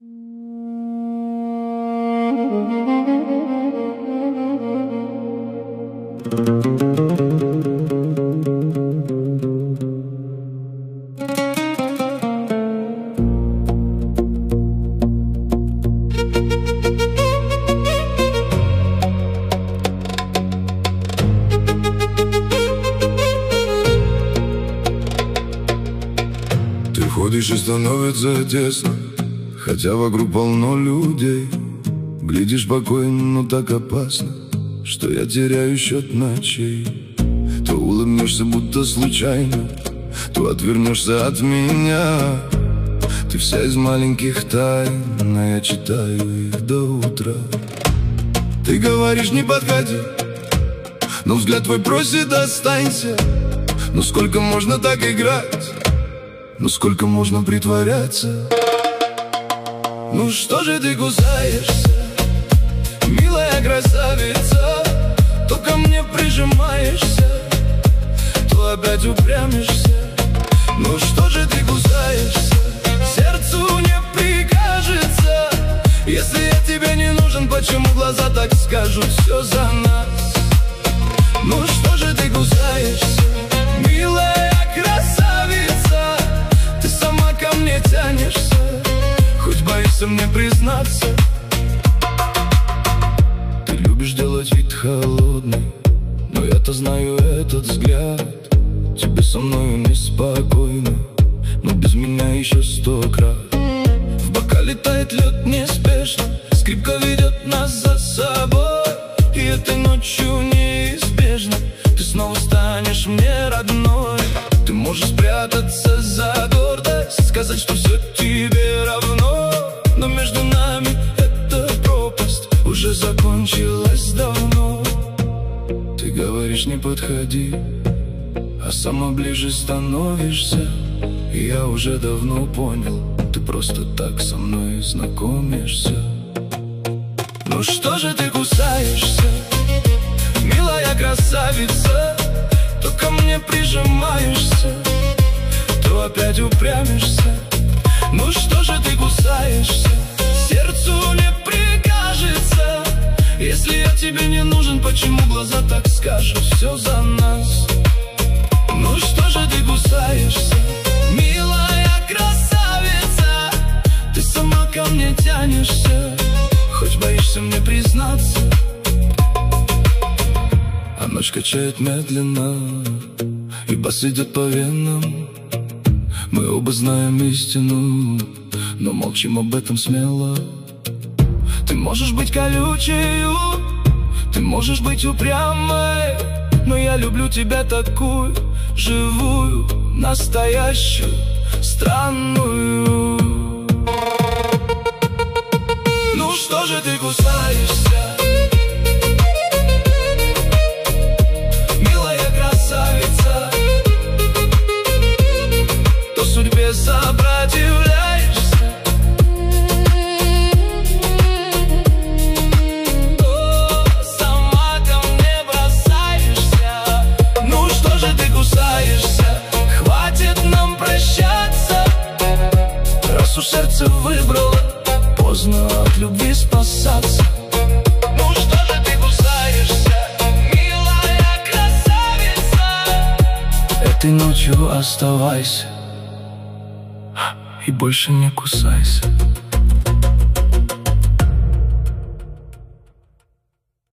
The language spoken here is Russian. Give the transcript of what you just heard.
Ты ходишь и становится тесно, хотя вокруг полно людей. Глядишь спокойно, но так опасно, что я теряю счет ночей. То улыбнешься, будто случайно, то отвернешься от меня. Ты вся из маленьких тайн, а я читаю их до утра. Ты говоришь, не подходи, но взгляд твой просит, останься. Ну сколько можно так играть? Ну сколько можно притворяться? Ну что же ты кусаешься, милая красавица? То ко мне прижимаешься, то опять упрямишься. Ну что же ты кусаешься, сердцу не прикажется. Если я тебе не нужен, почему глаза так скажут все за нас? Ну что же ты кусаешься, милая красавица? Ты сама ко мне тянешься, хоть боишься мне признаться. Ты любишь делать вид холодный, но я-то знаю этот взгляд. Тебе со мною неспокойно, но без меня еще 100 крат. В бокале тает лед неспешно, скрипка ведет нас за собой. И этой ночью неизбежно ты снова станешь мне родной. Ты можешь спрятаться за гордость, сказать, что все тебе равно, но между нами эта пропасть уже закончилась давно. Ты говоришь, не подходи, а сама ближе становишься. И я уже давно понял, ты просто так со мной знакомишься. Ну что же ты кусаешься, милая красавица? То ко мне прижимаешься, то опять упрямишься. Ну что же ты кусаешься, сердцу не прикажется. Если я тебе не нужен, почему глаза так скажут все за нас? Ну что же ты кусаешься, милая красавица? Ты сама ко мне тянешься, хоть боишься мне признаться. А ночь качает медленно, и бас идет по венам. Мы оба знаем истину, но молчим об этом смело. Ты можешь быть колючей, ты можешь быть упрямой, но я люблю тебя такую, живую, настоящую, странную. Ну что же ты кусаешься, милая красавица? То судьбе сопротивляешься, то сама ко мне бросаешься. Ну что же ты кусаешься, хватит нам прощаться. Раз уж сердце выбрало, поздно от любви спасаться. Ну что же ты кусаешься, милая красавица? Этой ночью оставайся и больше не кусайся.